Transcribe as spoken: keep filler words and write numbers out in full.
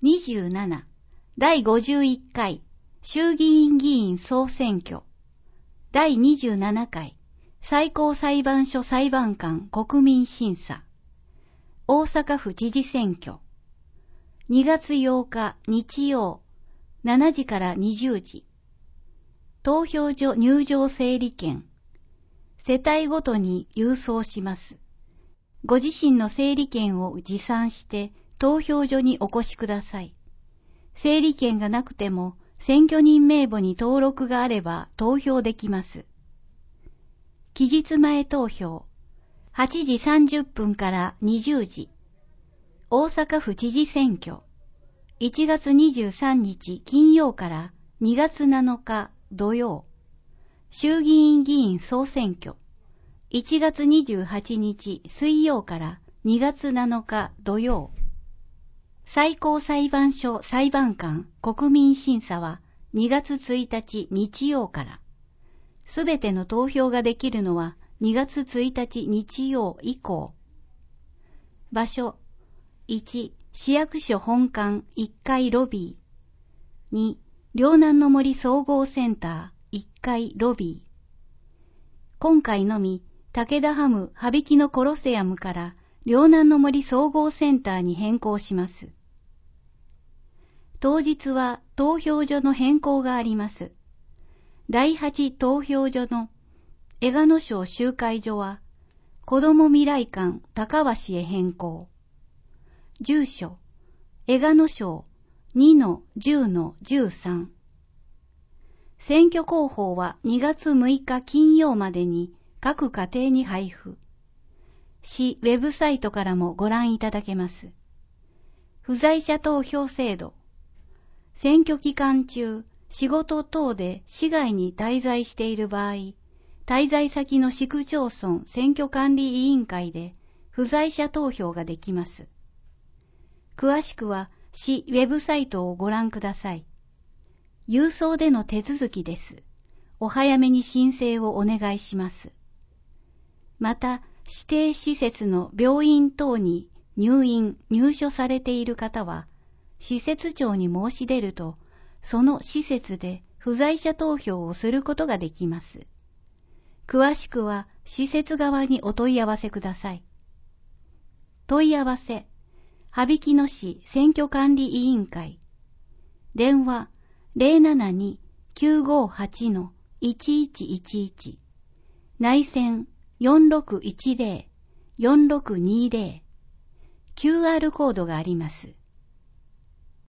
にじゅうなな、だいごじゅういっかい衆議院議員総選挙。だいにじゅうななかい最高裁判所裁判官国民審査。大阪府知事選挙。にがつようか日曜、しちじからにじゅうじ。投票所入場整理券。世帯ごとに郵送します。ご自身の整理券を持参して投票所にお越しください。整理券がなくても選挙人名簿に登録があれば投票できます。期日前投票。はちじさんじゅっぷんからにじゅうじ。大阪府知事選挙。いちがつにじゅうさんにち金曜からにがつなのか土曜。衆議院議員総選挙。いちがつにじゅうはちにち水曜からにがつなのか土曜。最高裁判所裁判官国民審査はにがつついたち日曜から。すべての投票ができるのはにがつついたち日曜以降。場所。いち、市役所本館いっかいロビー。に、両南の森総合センターいっかいロビー。今回のみ、武田ハム羽曳のコロセアムから両南の森総合センターに変更します。当日は投票所の変更があります。だいはち投票所の江賀野省集会所は子ども未来館高橋へ変更。住所、江賀野省 にのじゅうのじゅうさん。選挙公報はにがつむいか金曜までに各家庭に配布。市ウェブサイトからもご覧いただけます。不在者投票制度。選挙期間中、仕事等で市外に滞在している場合、滞在先の市区町村選挙管理委員会で不在者投票ができます。詳しくは市ウェブサイトをご覧ください。郵送での手続きです。お早めに申請をお願いします。また、指定施設の病院等に入院・入所されている方は、施設長に申し出ると、その施設で不在者投票をすることができます。詳しくは施設側にお問い合わせください。問い合わせ、羽曳野市選挙管理委員会。電話 ゼロななに きゅうごはち いちいちいちいち。内線 よんろくいちゼロ よんろくにゼロ。キューアール コードがあります。